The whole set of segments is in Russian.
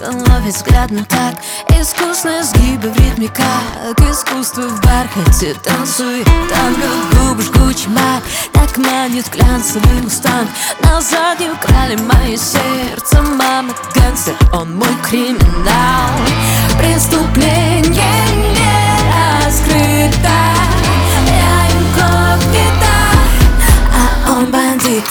ловит взгляд, но так искусные сгибы в ритме, как искусство в бархате. Танцуй, танго, губы жгучий мат, так манит глянцевый мустанг. На заднем крале мое сердце, мама гангстер, он мой криминал. Преступление не раскрыто, я инкогнито, а он бандит.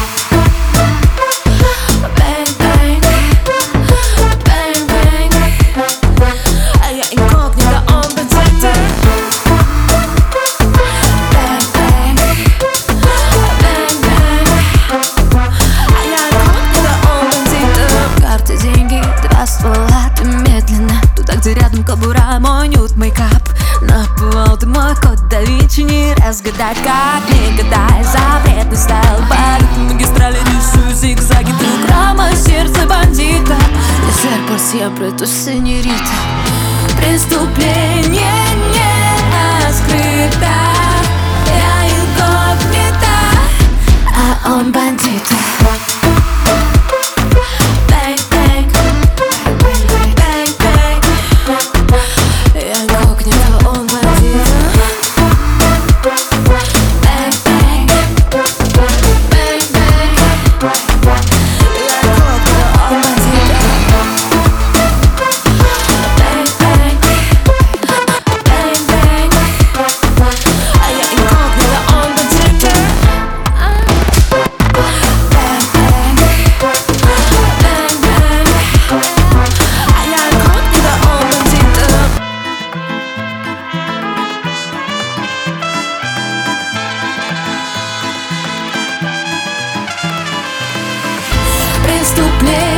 Где рядом кобура, мой нюд, мейкап. На пол ты мой код да Винчи, не разгадать, как не гадай. Запретный стайл, по ритму магистрали рисую зигзаги. Ты украл мое сердце бандита, я серпо siempre tu señorita. Преступление не раскрыто, я инкогнито, а он бандит. Преступление